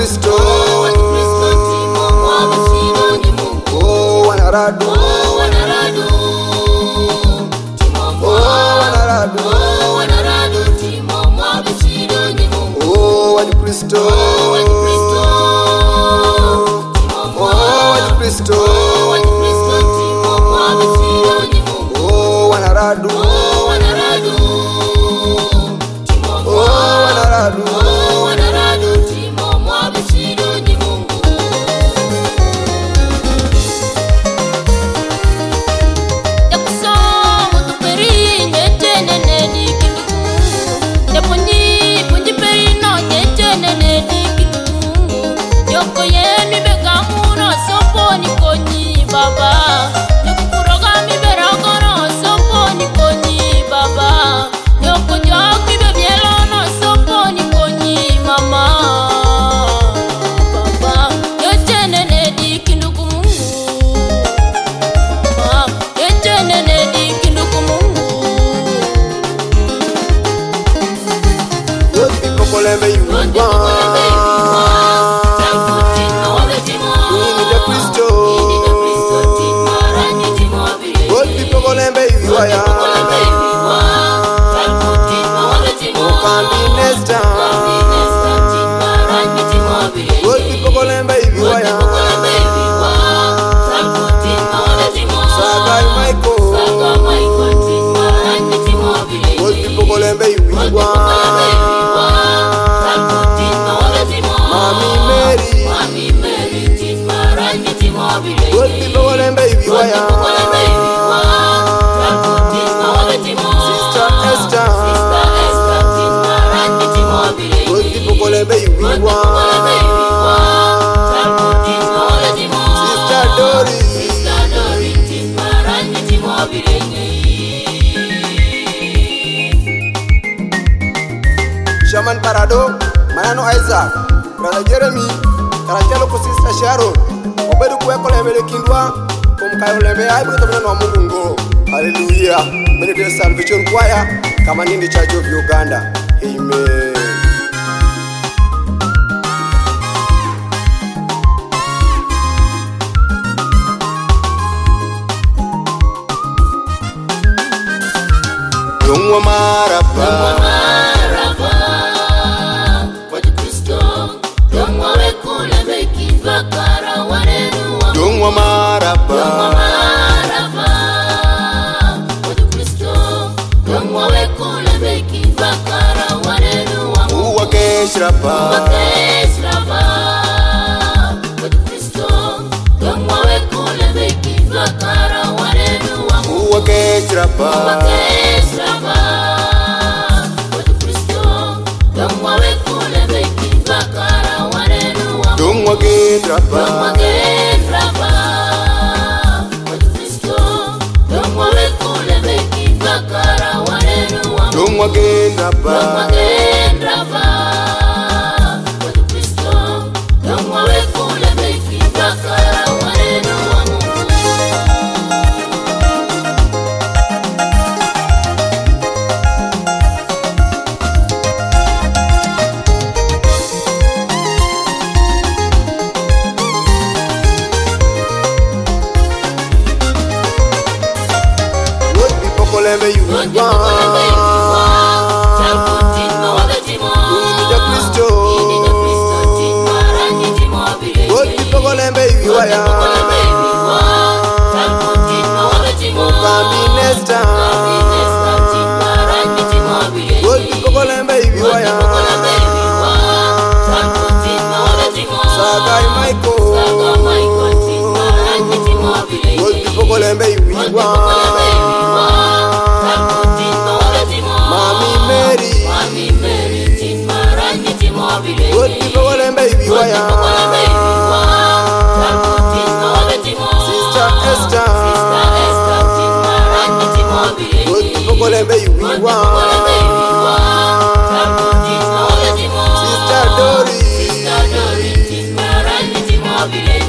Kristo timo mwabishiro ni Mungu. Wanaradu timo wanaradu timo mwabishiro ni Mungu. Kristo Kristo timo mwabishiro ni Mungu. Wanaradu timo wanaradu timo mwabishiro ni Mungu. Yakusomo tuperi nyenene dikindu yaponi punji peri no nyenene dikindu yoko yemi begamuro soponi konyi baba yokuroga mi beragono soponi konyi baba yoko joki bebielo no soponi konyi mama baba nyenene dikindu nyenene dikindu Kolembe yuwa Kristo All people kolembe yuwa ya Okambi nesta All people kolembe yuwa ya Sagai Michael All people kolembe yuwa Mami Mary All people kolembe yuwa ya Sister Esther All people kolembe yuwa Sister Doris Shaman Parado Manano Isaac Brother Jeremy Karachelo ko Sister Sharon Obedu kuweko lemele kindwa kumkayo lembe aibu kutabana wa Mungu ngo. Hallelujah. Many Salvation Choir kama Nindi Church of Uganda. Amen. Dongwa maraba Wadi Kristo Dongwa wekule meki bakara wanenu wa Dongwa maraba Wadi Kristo Dongwa wekule meki bakara wanenu wa Uwa keshrapa Wadi Kristo Dongwa wekule meki bakara wanenu wa Uwa keshrapa Dongwa gendrapa Dongwa gendrapa Kolembe yuwa Nindi Kristo All people kolembe yuwa ya Okambi nesta All people kolembe yuwa ya Sagai Michael All people kolembe yuwa Mami Mary All people kolembe yuwa ya Sister Esther All people kolembe yuwa Sister Doris